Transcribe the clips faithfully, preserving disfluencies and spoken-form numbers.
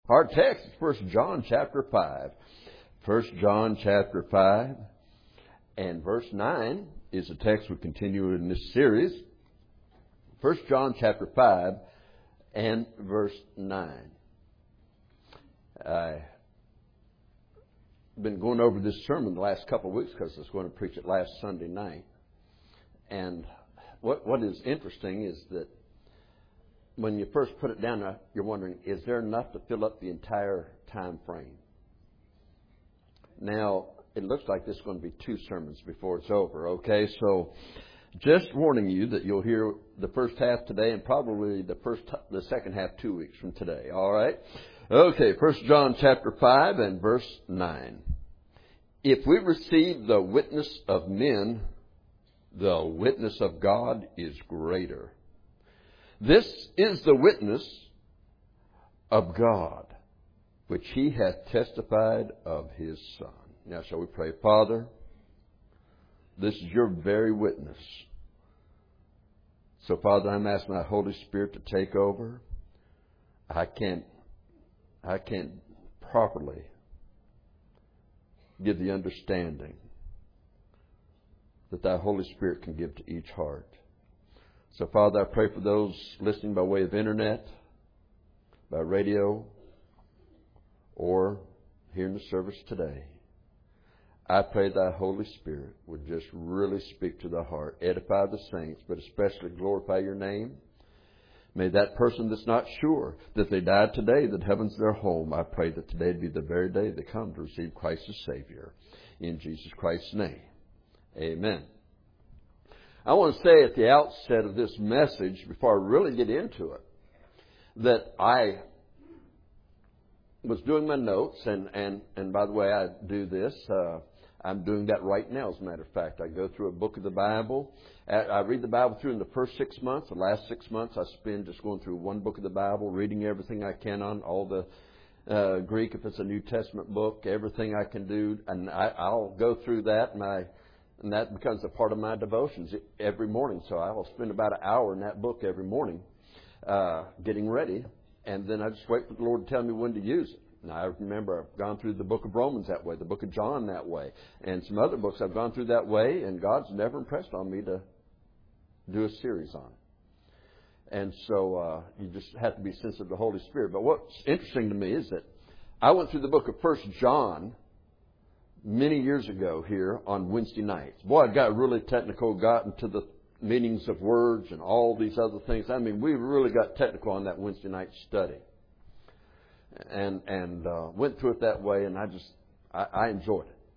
Our text is First John chapter five. First John chapter five and verse nine is the text we continue in this series. First John chapter five and verse nine. I've been going over this sermon the last couple of weeks because I was going to preach it last Sunday night. And what what is interesting is that when you first put it down, you're wondering, is there enough to fill up the entire time frame? Now, it looks like this is going to be two sermons before it's over, okay? So, just warning you that you'll hear the first half today and probably the first, the second half two weeks from today, all right? Okay, First John chapter five and verse nine. If we receive the witness of men, the witness of God is greater. This is the witness of God, which He hath testified of His Son. Now shall we pray? Father, this is your very witness. So Father, I'm asking my Holy Spirit to take over. I can't, I can't properly give the understanding that thy Holy Spirit can give to each heart. So, Father, I pray for those listening by way of internet, by radio, or here in the service today. I pray thy Holy Spirit would just really speak to the heart, edify the saints, but especially glorify your name. May that person that's not sure that they died today, that heaven's their home, I pray that today be the very day they come to receive Christ as Savior. In Jesus Christ's name, amen. I want to say at the outset of this message, before I really get into it, that I was doing my notes, and, and, and by the way, I do this. Uh, I'm doing that right now, as a matter of fact. I go through a book of the Bible. I read the Bible through in the first six months. The last six months I spend just going through one book of the Bible, reading everything I can on, all the uh, Greek, if it's a New Testament book, everything I can do. And I, I'll go through that, and I... And that becomes a part of my devotions every morning. So I will spend about an hour in that book every morning uh, getting ready. And then I just wait for the Lord to tell me when to use it. And I remember I've gone through the book of Romans that way, the book of John that way, and some other books I've gone through that way, and God's never impressed on me to do a series on it. And so uh, you just have to be sensitive to the Holy Spirit. But what's interesting to me is that I went through the book of First John many years ago here on Wednesday nights. Boy, I got really technical, got into the meanings of words and all these other things. I mean, we really got technical on that Wednesday night study. And and uh, went through it that way, and I just, I, I enjoyed it.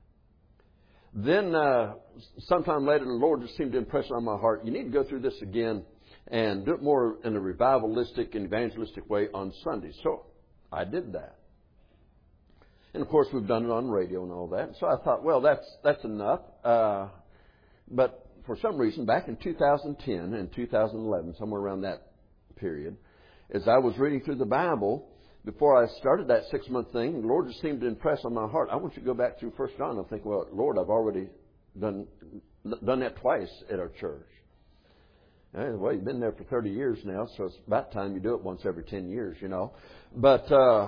Then uh, sometime later, the Lord just seemed to impress on my heart, you need to go through this again and do it more in a revivalistic and evangelistic way on Sundays. So I did that. And, of course, we've done it on radio and all that. So I thought, well, that's that's enough. Uh, but for some reason, back in two thousand ten and two thousand eleven, somewhere around that period, as I was reading through the Bible, before I started that six-month thing, the Lord just seemed to impress on my heart, I want you to go back through First John. I'm thinking, well, Lord, I've already done done that twice at our church. Well, you've been there for thirty years now, so it's about time you do it once every ten years, you know. But... Uh,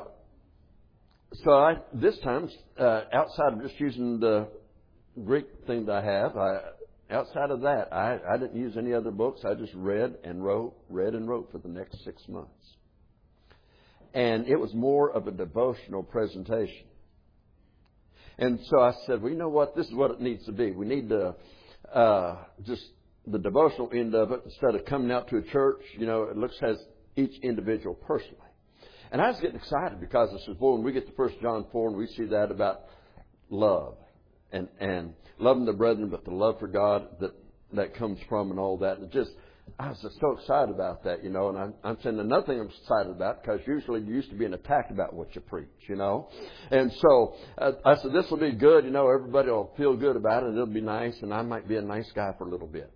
So I, this time, uh, outside of just using the Greek thing that I have, I, outside of that, I, I didn't use any other books. I just read and wrote, read and wrote for the next six months. And it was more of a devotional presentation. And so I said, well, you know what? This is what it needs to be. We need to uh, just the devotional end of it, instead of coming out to a church, you know, it looks as each individual personally. And I was getting excited because I said, boy, when we get to First John four and we see that about love and, and loving the brethren, but the love for God that, that comes from and all that. And just, I was just so excited about that, you know. And I'm, I'm saying another thing I'm excited about, because usually you used to be attacked about what you preach, you know. And so uh, I said, this will be good, you know. Everybody will feel good about it, and it'll be nice, and I might be a nice guy for a little bit.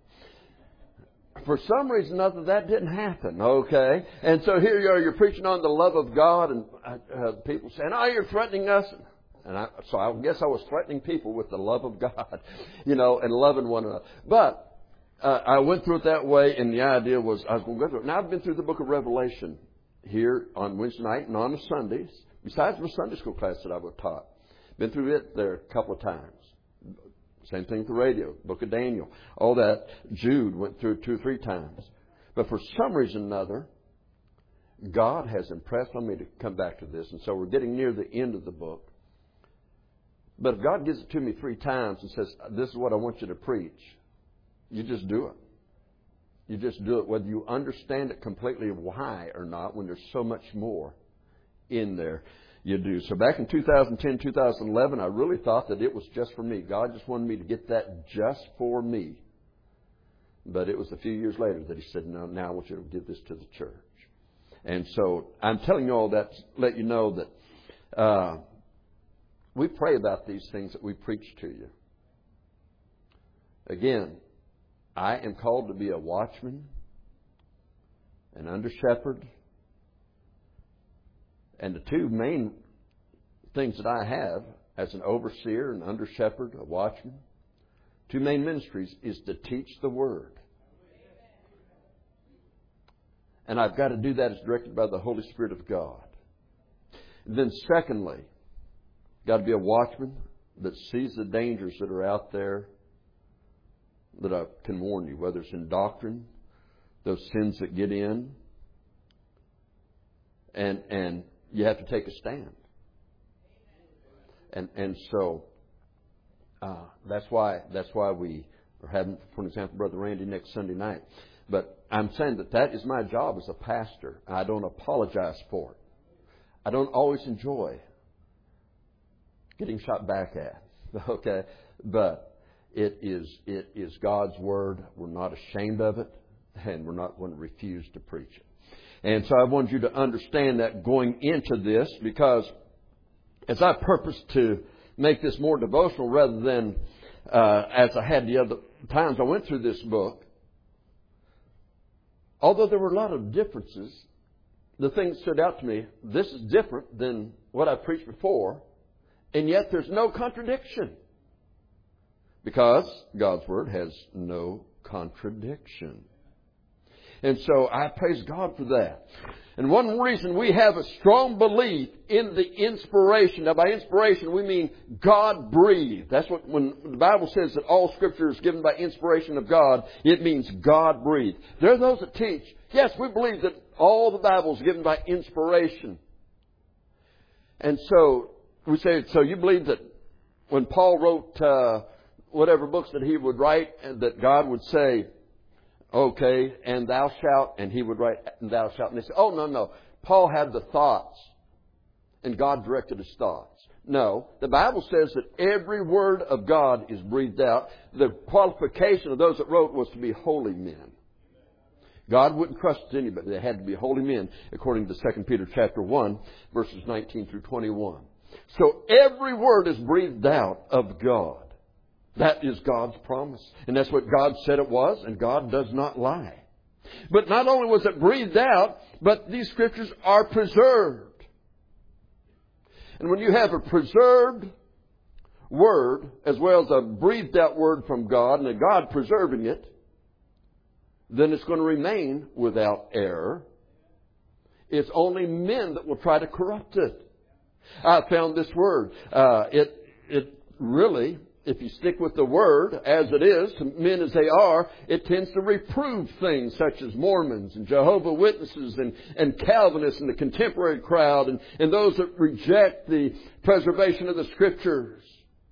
For some reason or other, that didn't happen, okay? And so here you are, you're preaching on the love of God, and uh, people saying, oh, you're threatening us. And I, so I guess I was threatening people with the love of God, you know, and loving one another. But uh, I went through it that way, and the idea was I was going to go through it. Now, I've been through the book of Revelation here on Wednesday night and on the Sundays, besides my Sunday school class that I've taught. Been through it there a couple of times. Same thing with the radio, Book of Daniel, all that. Jude went through two or three times. But for some reason or another, God has impressed on me to come back to this. And so we're getting near the end of the book. But if God gives it to me three times and says, this is what I want you to preach, you just do it. You just do it, whether you understand it completely why or not, when there's so much more in there, you do. So back in two thousand ten, two thousand eleven, I really thought that it was just for me. God just wanted me to get that just for me. But it was a few years later that He said, no, now I want you to give this to the church. And so I'm telling you all that to let you know that uh, we pray about these things that we preach to you. Again, I am called to be a watchman, an under-shepherd. And the two main things that I have as an overseer, an under-shepherd, a watchman, two main ministries is to teach the Word. And I've got to do that as directed by the Holy Spirit of God. And then secondly, got to be a watchman that sees the dangers that are out there that I can warn you, whether it's in doctrine, those sins that get in, and and you have to take a stand. And and so uh, that's why that's why we are having, for example, Brother Randy next Sunday night. But I'm saying that that is my job as a pastor. I don't apologize for it. I don't always enjoy getting shot back at. Okay, but it is it is God's Word. We're not ashamed of it, and we're not going to refuse to preach it. And so I want you to understand that going into this, because as I purpose to make this more devotional rather than uh, as I had the other times I went through this book, although there were a lot of differences, the thing that stood out to me, this is different than what I preached before, and yet there's no contradiction. Because God's Word has no contradiction. And so I praise God for that. And one reason we have a strong belief in the inspiration. Now by inspiration we mean God breathed. That's what, when the Bible says that all Scripture is given by inspiration of God, it means God breathed. There are those that teach, yes, we believe that all the Bible is given by inspiration. And so we say, so you believe that when Paul wrote uh, whatever books that he would write, and that God would say, okay, and thou shalt, and he would write, and thou shalt. And they say, oh, no, no. Paul had the thoughts, and God directed his thoughts. No, the Bible says that every word of God is breathed out. The qualification of those that wrote was to be holy men. God wouldn't trust anybody. They had to be holy men, according to Second Peter chapter one, verses nineteen through twenty-one. So every word is breathed out of God. That is God's promise. And that's what God said it was, and God does not lie. But not only was it breathed out, but these Scriptures are preserved. And when you have a preserved Word, as well as a breathed out Word from God, and a God preserving it, then it's going to remain without error. It's only men that will try to corrupt it. I found this word. Uh, it it really, if you stick with the Word as it is, to men as they are, it tends to reprove things such as Mormons and Jehovah's Witnesses and, and Calvinists and the contemporary crowd and, and those that reject the preservation of the Scriptures.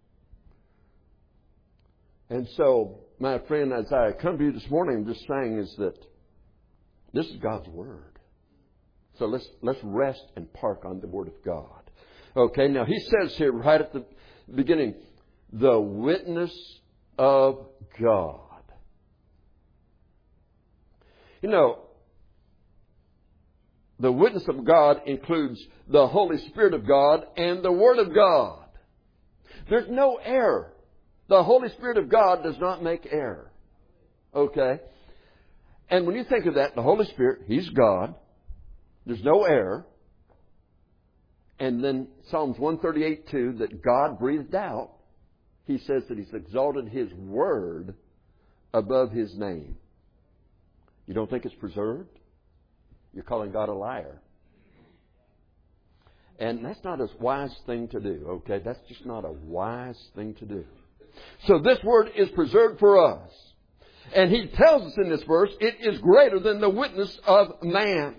And so, my friend, as I come to you this morning, I'm just saying is that this is God's Word. So let's let's rest and park on the Word of God. Okay, now he says here right at the beginning, the witness of God. You know, the witness of God includes the Holy Spirit of God and the Word of God. There's no error. The Holy Spirit of God does not make error. Okay? And when you think of that, the Holy Spirit, He's God. There's no error. And then Psalms one thirty-eight two, that God breathed out, He says that He's exalted His Word above His name. You don't think it's preserved? You're calling God a liar. And that's not a wise thing to do, okay? That's just not a wise thing to do. So this Word is preserved for us. And He tells us in this verse, it is greater than the witness of man.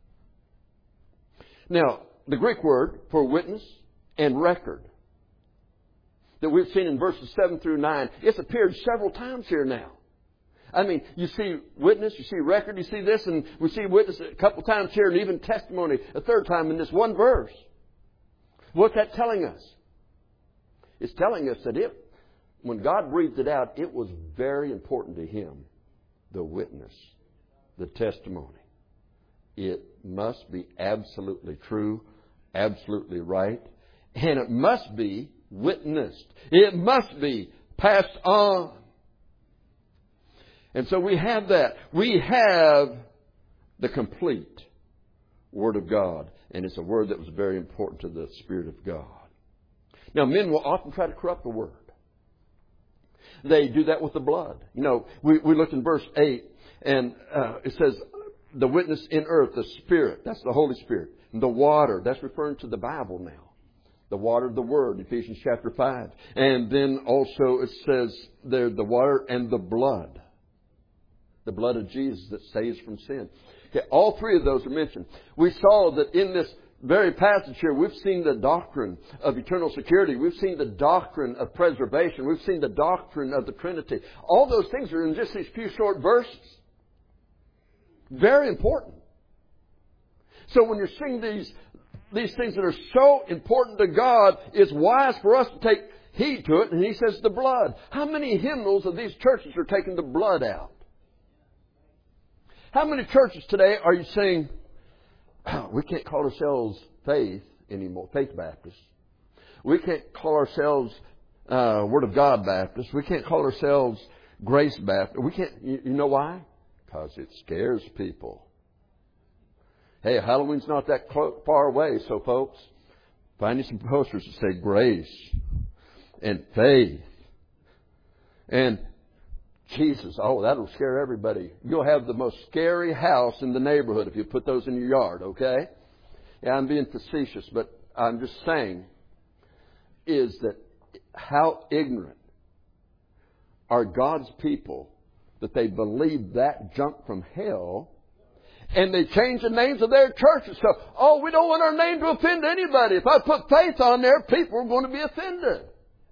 Now, the Greek word for witness and record that we've seen in verses seven through nine, it's appeared several times here now. I mean, you see witness, you see record, you see this, and we see witness a couple times here, and even testimony a third time in this one verse. What's that telling us? It's telling us that it, when God breathed it out, it was very important to Him, the witness, the testimony. It must be absolutely true, absolutely right, and it must be witnessed. It must be passed on. And so we have that. We have the complete Word of God. And it's a word that was very important to the Spirit of God. Now, men will often try to corrupt the Word. They do that with the blood. You know, we, we looked in verse eight, and uh, it says, the witness in earth, the Spirit, that's the Holy Spirit. And the water, that's referring to the Bible now. The water of the Word, Ephesians chapter five. And then also it says there, the water and the blood. The blood of Jesus that saves from sin. Okay, all three of those are mentioned. We saw that in this very passage here, we've seen the doctrine of eternal security. We've seen the doctrine of preservation. We've seen the doctrine of the Trinity. All those things are in just these few short verses. Very important. So when you're seeing these, these things that are so important to God, it's wise for us to take heed to it. And He says the blood. How many hymnals of these churches are taking the blood out? How many churches today are you saying, oh, we can't call ourselves faith anymore, Faith Baptist. We can't call ourselves uh, Word of God Baptist. We can't call ourselves Grace Baptist. We can't. You, you know why? Because it scares people. Hey, Halloween's not that close, far away, so folks, find you some posters that say grace and faith and Jesus. Oh, that'll scare everybody. You'll have the most scary house in the neighborhood if you put those in your yard, okay? Yeah, I'm being facetious, but I'm just saying is that how ignorant are God's people that they believe that junk from hell, and they change the names of their churches. So, oh, we don't want our name to offend anybody. If I put faith on there, people are going to be offended.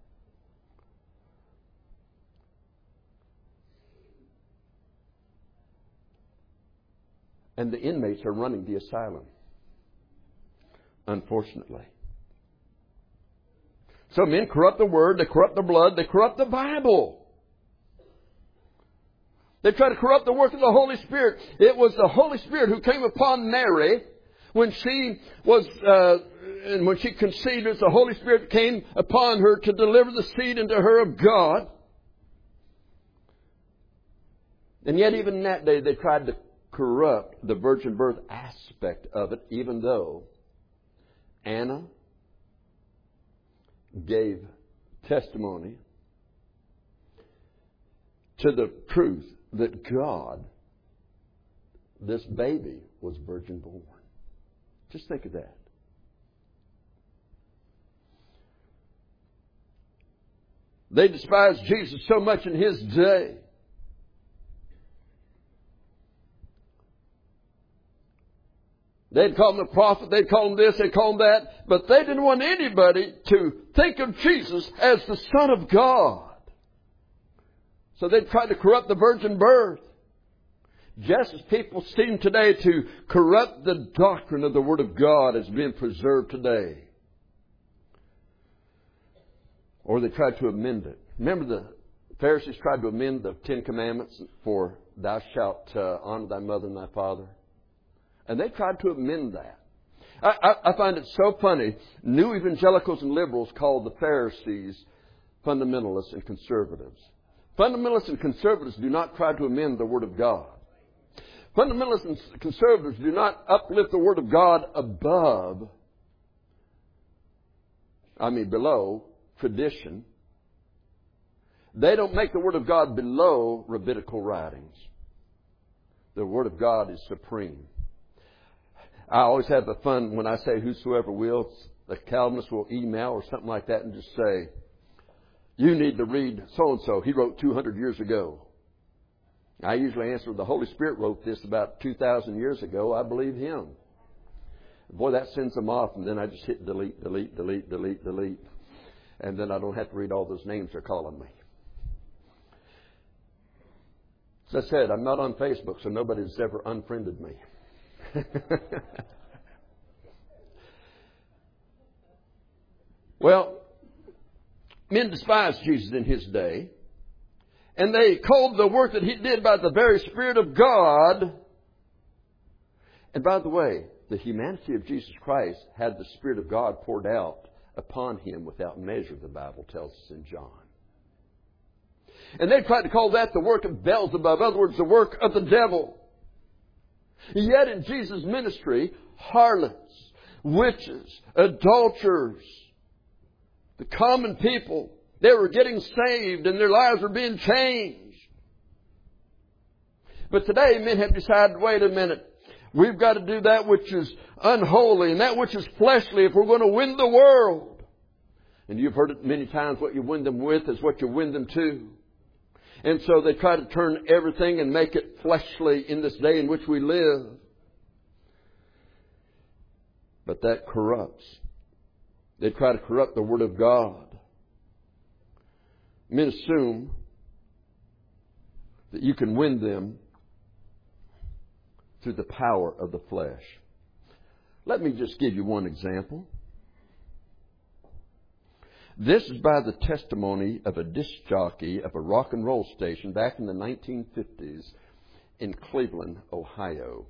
And the inmates are running the asylum, unfortunately. So men corrupt the Word, they corrupt the blood, they corrupt the Bible. They try to corrupt the work of the Holy Spirit. It was the Holy Spirit who came upon Mary when she was, uh, and when she conceived, it was the Holy Spirit came upon her to deliver the seed into her of God. And yet even in that day they tried to corrupt the virgin birth aspect of it, even though Anna gave testimony to the truth that God, this baby, was virgin born. Just think of that. They despised Jesus so much in His day. They'd call him a prophet, they'd call him this, they'd call him that, but they didn't want anybody to think of Jesus as the Son of God. So they tried to corrupt the virgin birth. Just as people seem today to corrupt the doctrine of the Word of God as being preserved today. Or they tried to amend it. Remember the Pharisees tried to amend the Ten Commandments for thou shalt uh, honor thy mother and thy father. And they tried to amend that. I, I, I find it so funny. New evangelicals and liberals call the Pharisees fundamentalists and conservatives. Fundamentalists and conservatives do not try to amend the Word of God. Fundamentalists and conservatives do not uplift the Word of God above, I mean below, tradition. They don't make the Word of God below rabbinical writings. The Word of God is supreme. I always have the fun when I say whosoever will, the Calvinist will email or something like that and just say, you need to read so-and-so. He wrote two hundred years ago. I usually answer, the Holy Spirit wrote this about two thousand years ago. I believe Him. Boy, that sends them off, and then I just hit delete, delete, delete, delete, delete. And then I don't have to read all those names they're calling me. As I said, I'm not on Facebook, so nobody's ever unfriended me. Well, men despised Jesus in His day, and they called the work that He did by the very Spirit of God. And by the way, the humanity of Jesus Christ had the Spirit of God poured out upon Him without measure, the Bible tells us in John. And they tried to call that the work of Beelzebub, in other words, the work of the devil. Yet in Jesus' ministry, harlots, witches, adulterers, the common people, they were getting saved and their lives were being changed. But today men have decided, wait a minute, we've got to do that which is unholy and that which is fleshly if we're going to win the world. And you've heard it many times, what you win them with is what you win them to. And so they try to turn everything and make it fleshly in this day in which we live. But that corrupts. They try to corrupt the Word of God. Men assume that you can win them through the power of the flesh. Let me just give you one example. This is by the testimony of a disc jockey of a rock and roll station back in the nineteen fifties in Cleveland, Ohio.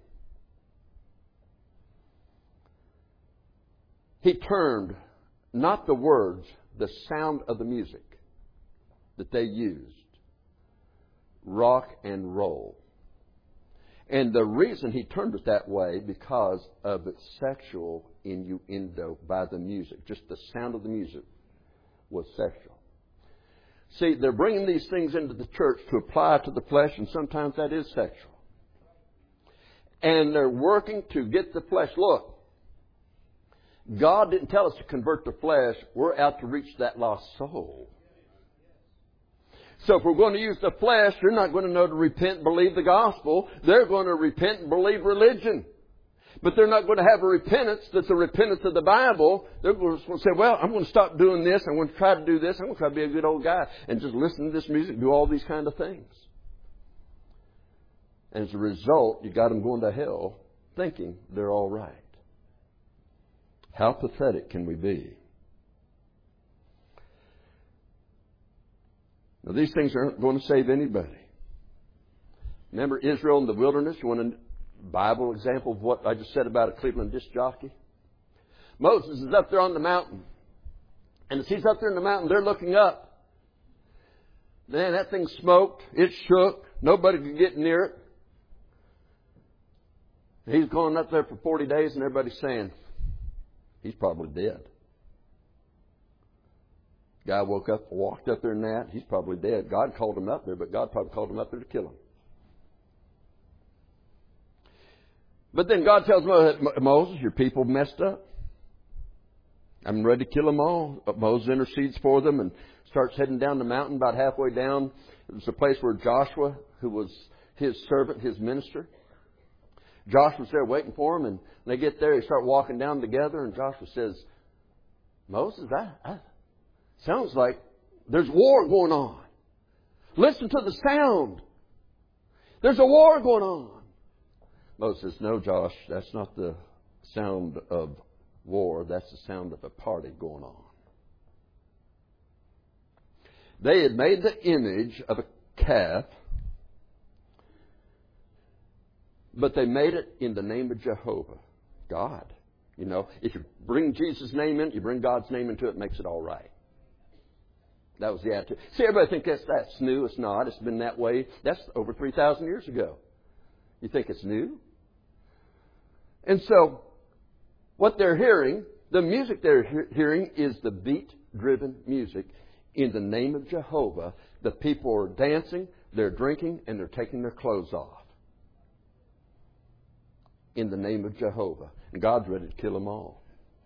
He turned not the words, the sound of the music that they used, rock and roll. And the reason he turned it that way, because of its sexual innuendo by the music. Just the sound of the music was sexual. See, they're bringing these things into the church to apply to the flesh, and sometimes that is sexual. And they're working to get the flesh. Look, God didn't tell us to convert the flesh. We're out to reach that lost soul. So if we're going to use the flesh, they're not going to know to repent and believe the gospel. They're going to repent and believe religion. But they're not going to have a repentance that's a repentance of the Bible. They're going to say, well, I'm going to stop doing this. I'm going to try to do this. I'm going to try to be a good old guy and just listen to this music, do all these kind of things. And as a result, you got them going to hell thinking they're all right. How pathetic can we be? Now, these things aren't going to save anybody. Remember Israel in the wilderness? You want a Bible example of what I just said about a Cleveland disc jockey? Moses is up there on the mountain. And as he's up there in the mountain, they're looking up. Man, that thing smoked. It shook. Nobody could get near it. He's going up there for forty days and everybody's saying, he's probably dead. Guy woke up, walked up there in that. He's probably dead. God called him up there, but God probably called him up there to kill him. But then God tells Moses, your people messed up. I'm ready to kill them all. But Moses intercedes for them and starts heading down the mountain. About halfway down, it was a place where Joshua, who was his servant, his minister, Joshua's there waiting for him. And they get there, they start walking down together. And Joshua says, Moses, I... I sounds like there's war going on. Listen to the sound. There's a war going on. Moses says, no, Josh, that's not the sound of war. That's the sound of a party going on. They had made the image of a calf, but they made it in the name of Jehovah, God. You know, if you bring Jesus' name in, you bring God's name into it, it makes it all right. That was the attitude. See, everybody thinks that's, that's new. It's not. It's been that way. That's over three thousand years ago. You think it's new? And so, what they're hearing, the music they're he- hearing is the beat-driven music in the name of Jehovah. The people are dancing, they're drinking, and they're taking their clothes off. in the name of Jehovah. And God's ready to kill them all.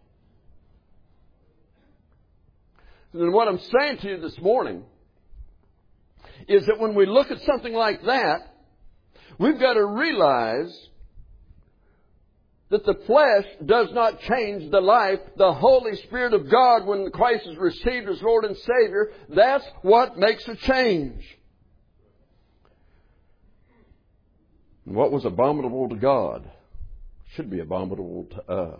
And what I'm saying to you this morning is that when we look at something like that, we've got to realize that the flesh does not change the life. The Holy Spirit of God, when Christ is received as Lord and Savior, that's what makes a change. And what was abominable to God should be abominable to us.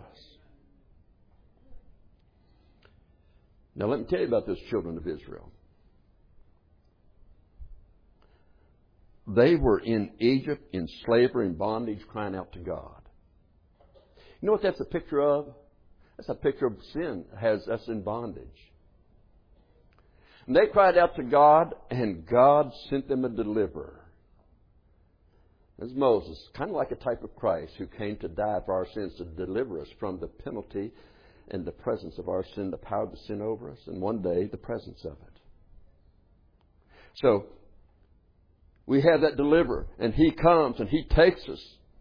Now let me tell you about those children of Israel. They were in Egypt in slavery and bondage, crying out to God. You know what that's a picture of? That's a picture of sin that has us in bondage. And they cried out to God, and God sent them a deliverer. As Moses, kind of like a type of Christ who came to die for our sins to deliver us from the penalty and the presence of our sin, the power of the sin over us, and one day the presence of it. So, we have that deliverer, and He comes and He takes us.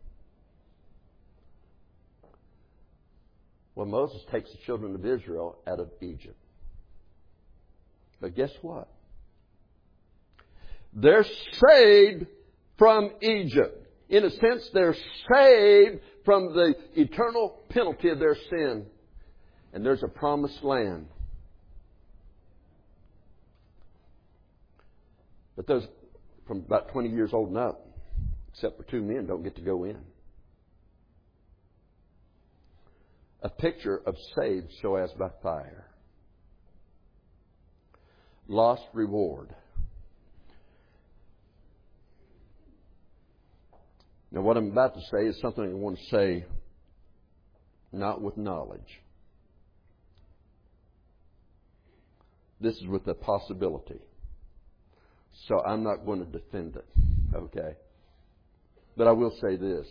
Well, Moses takes the children of Israel out of Egypt. But guess what? They're saved from Egypt. In a sense, they're saved from the eternal penalty of their sin. And there's a promised land. But those from about twenty years old and up, except for two men, don't get to go in. A picture of saved so as by fire. Lost reward. Now what I'm about to say is something I want to say not with knowledge. This is with a possibility. So I'm not going to defend it. Okay? But I will say this.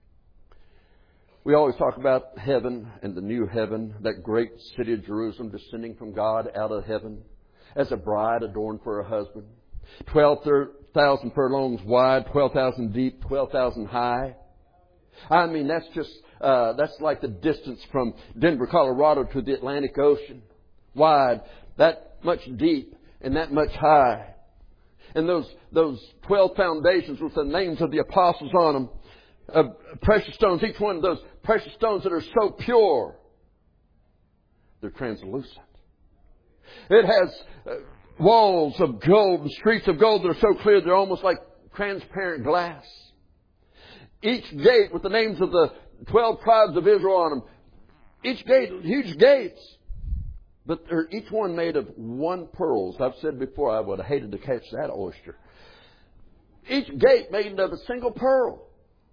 We always talk about heaven and the new heaven, that great city of Jerusalem descending from God out of heaven as a bride adorned for her husband. twelve thousand furlongs wide, twelve thousand deep, twelve thousand high. I mean, that's just, uh, that's like the distance from Denver, Colorado to the Atlantic Ocean. Wide, that much deep, and that much high. And those, those twelve foundations with the names of the apostles on them. Uh, precious stones, each one of those precious stones that are so pure, they're translucent. It has uh, walls of gold, streets of gold that are so clear they're almost like transparent glass. Each gate with the names of the twelve tribes of Israel on them. Each gate, huge gates. But they're each one made of one pearl. I've said before, I would have hated to catch that oyster. Each gate made of a single pearl.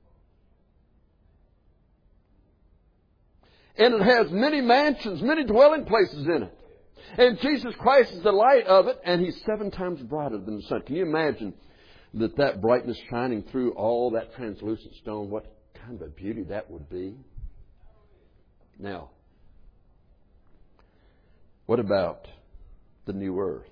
And it has many mansions, many dwelling places in it. And Jesus Christ is the light of it, and He's seven times brighter than the sun. Can you imagine that that brightness shining through all that translucent stone? What kind of a beauty that would be? Now, what about the new earth?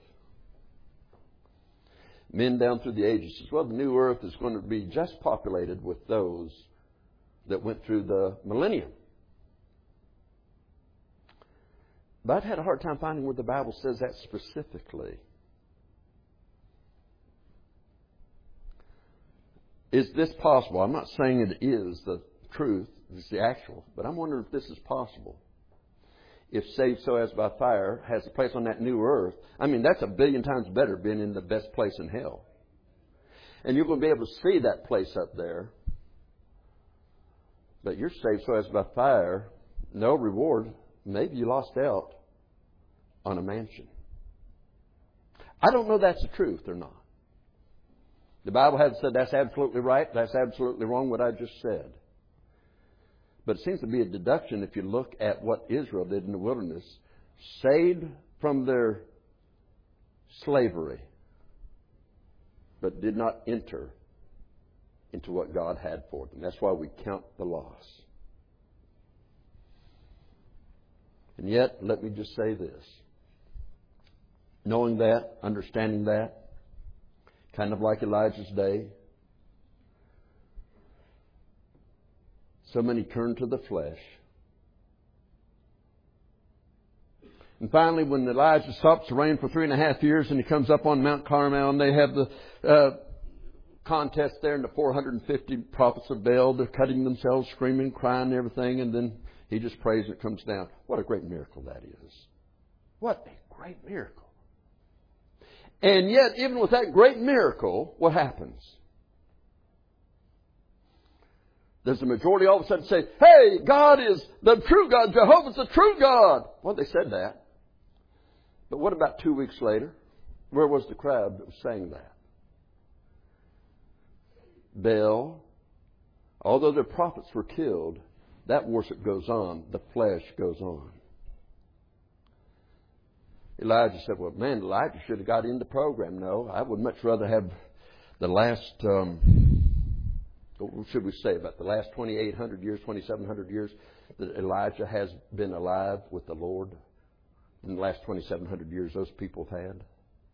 Men down through the ages says, well, the new earth is going to be just populated with those that went through the millennium. But I've had a hard time finding where the Bible says that specifically. Is this possible? I'm not saying it is the truth, it's the actual, but I'm wondering if this is possible. If saved so as by fire has a place on that new earth, I mean, that's a billion times better being in the best place in hell. And you're going to be able to see that place up there. But you're saved so as by fire, no reward. Maybe you lost out on a mansion. I don't know if that's the truth or not. The Bible hasn't said that's absolutely right, that's absolutely wrong, what I just said. But it seems to be a deduction if you look at what Israel did in the wilderness. Saved from their slavery, but did not enter into what God had for them. That's why we count the loss. And yet, let me just say this. Knowing that, understanding that, kind of like Elijah's day, So many turn to the flesh. And finally, when Elijah stops the rain for three and a half years and he comes up on Mount Carmel and they have the uh, contest there and the four hundred fifty prophets of Baal, they're cutting themselves, screaming, crying and everything, and then he just prays and it comes down. What a great miracle that is. What a great miracle. And yet, even with that great miracle, what happens? Does the majority all of a sudden say, hey, God is the true God, Jehovah's the true God? Well, they said that. But what about two weeks later? Where was the crowd that was saying that? Baal, although their prophets were killed, that worship goes on. The flesh goes on. Elijah said, well, man, Elijah should have got in the program. No, I would much rather have the last, um, what should we say, about the last twenty-eight hundred years, twenty-seven hundred years that Elijah has been alive with the Lord. In the last twenty-seven hundred years those people have had.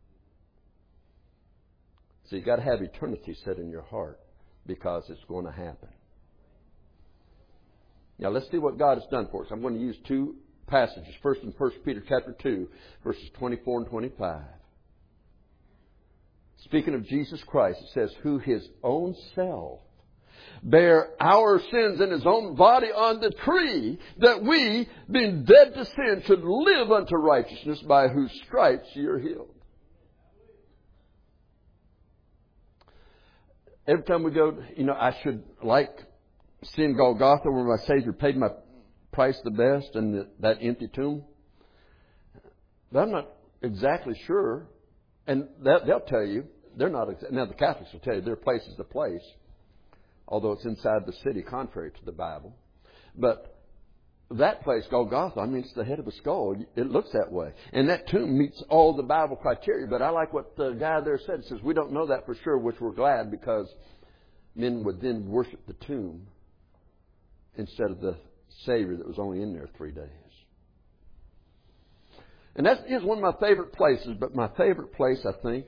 So you've got to have eternity set in your heart because it's going to happen. Now let's see what God has done for us. I'm going to use two passages. First in First Peter chapter two, verses twenty-four and twenty-five. Speaking of Jesus Christ, it says, who his own self bare our sins in his own body on the tree, that we, being dead to sin, should live unto righteousness, by whose stripes ye are healed. Every time we go, you know, I should like seeing Golgotha where my Savior paid my price the best and the, that empty tomb. But I'm not exactly sure. And that, they'll tell you, they're not, now the Catholics will tell you their place is the place, although it's inside the city, contrary to the Bible. But that place, Golgotha, I mean, it's the head of a skull. It looks that way. And that tomb meets all the Bible criteria. But I like what the guy there said. It says, we don't know that for sure, which we're glad, because men would then worship the tomb instead of the Savior that was only in there three days. And that is one of my favorite places. But my favorite place, I think,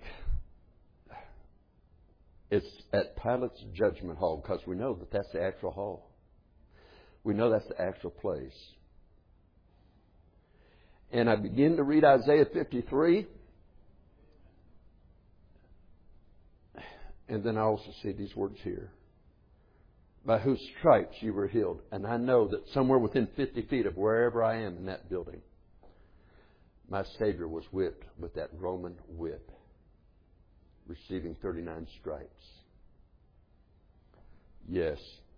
it's at Pilate's judgment hall, because we know that that's the actual hall. We know that's the actual place. And I begin to read Isaiah fifty-three. And then I also see these words here. By whose stripes you were healed. And I know that somewhere within fifty feet of wherever I am in that building, my Savior was whipped with that Roman whip, receiving thirty-nine stripes. Yes.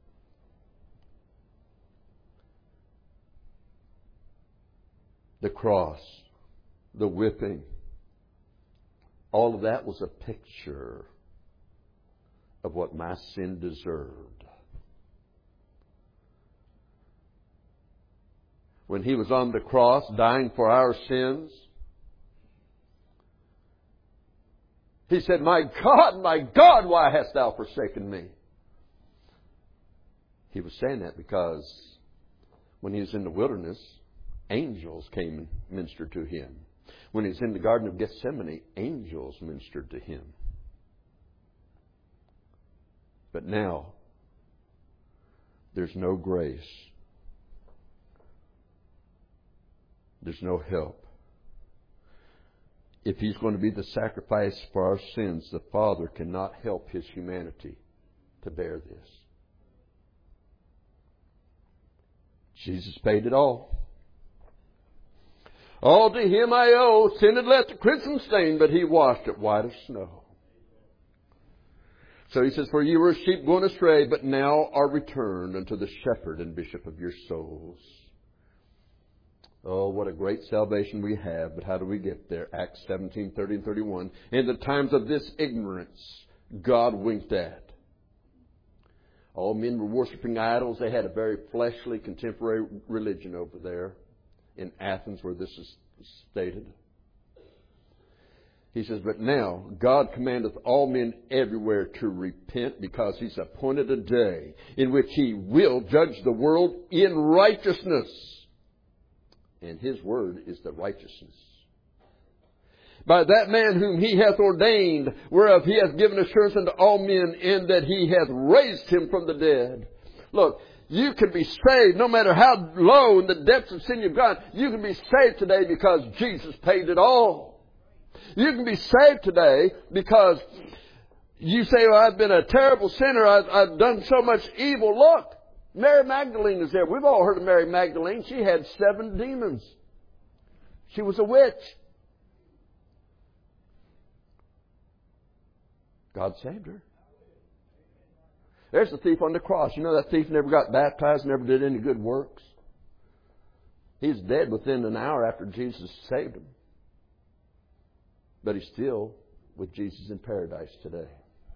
The cross, the whipping, all of that was a picture of what my sin deserved. When he was on the cross dying for our sins, he said, my God, my God, why hast thou forsaken me? He was saying that because when he was in the wilderness, angels came and ministered to him. When he was in the Garden of Gethsemane, angels ministered to him. But now, there's no grace. There's no help. If he's going to be the sacrifice for our sins, the Father cannot help his humanity to bear this. Jesus paid it all. All to him I owe. Sin had left a crimson stain, but he washed it white as snow. So he says, for you were sheep going astray, but now are returned unto the shepherd and bishop of your souls. Oh, what a great salvation we have. But how do we get there? Acts seventeen, thirty and thirty-one. In the times of this ignorance, God winked at. All men were worshiping idols. They had a very fleshly contemporary religion over there in Athens where this is stated. He says, but now God commandeth all men everywhere to repent, because he's appointed a day in which he will judge the world in righteousness. And his word is the righteousness. By that man whom he hath ordained, whereof he hath given assurance unto all men, and that he hath raised him from the dead. Look, You can be saved no matter how low in the depths of sin you've gone. You can be saved today because Jesus paid it all. You can be saved today because you say, well, I've been a terrible sinner. I've, I've done so much evil. Look, Mary Magdalene is there. We've all heard of Mary Magdalene. She had seven demons. She was a witch. God saved her. There's the thief on the cross. You know that thief never got baptized, never did any good works. He's dead within an hour after Jesus saved him. But he's still with Jesus in paradise today.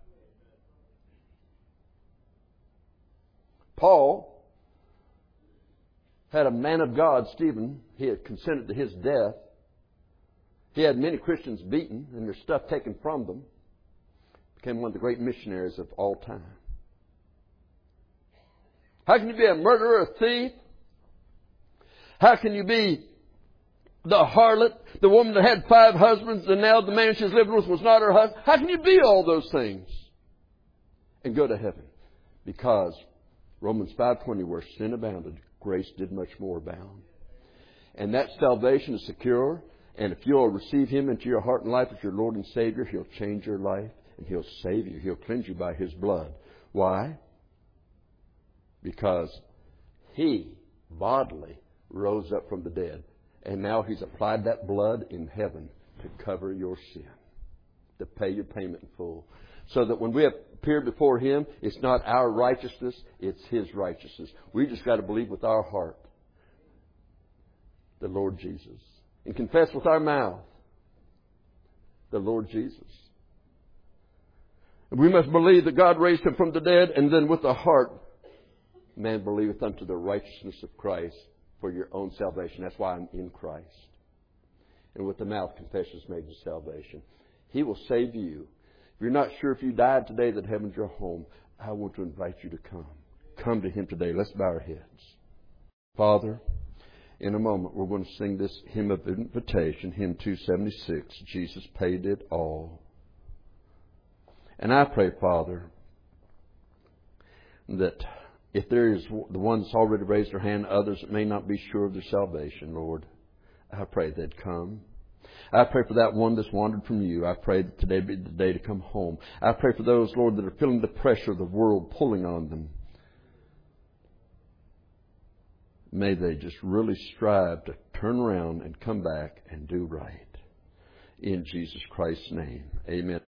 Paul had a man of God, Stephen. He had consented to his death. He had many Christians beaten and their stuff taken from them. Became one of the great missionaries of all time. How can you be a murderer, a thief? How can you be the harlot, the woman that had five husbands and now the man she's living with was not her husband? How can you be all those things and go to heaven? Because Romans five twenty, where sin abounded, grace did much more abound. And that salvation is secure. And if you'll receive Him into your heart and life as your Lord and Savior, He'll change your life and He'll save you. He'll cleanse you by His blood. Why? Because He bodily rose up from the dead. And now He's applied that blood in heaven to cover your sin, to pay your payment in full. So that when we appear before Him, it's not our righteousness, it's His righteousness. We just got to believe with our heart the Lord Jesus. And confess with our mouth the Lord Jesus. And we must believe that God raised Him from the dead, and then with the heart, man believeth unto the righteousness of Christ for your own salvation. That's why I'm in Christ. And with the mouth, confession is made to salvation. He will save you. If you're not sure if you died today that heaven's your home, I want to invite you to come. Come to Him today. Let's bow our heads. Father, in a moment we're going to sing this hymn of invitation, hymn two seventy-six. Jesus paid it all. And I pray, Father, that if there is the one that's already raised their hand, others that may not be sure of their salvation, Lord, I pray they'd come. I pray for that one that's wandered from You. I pray that today be the day to come home. I pray for those, Lord, that are feeling the pressure of the world pulling on them. May they just really strive to turn around and come back and do right. In Jesus Christ's name, amen.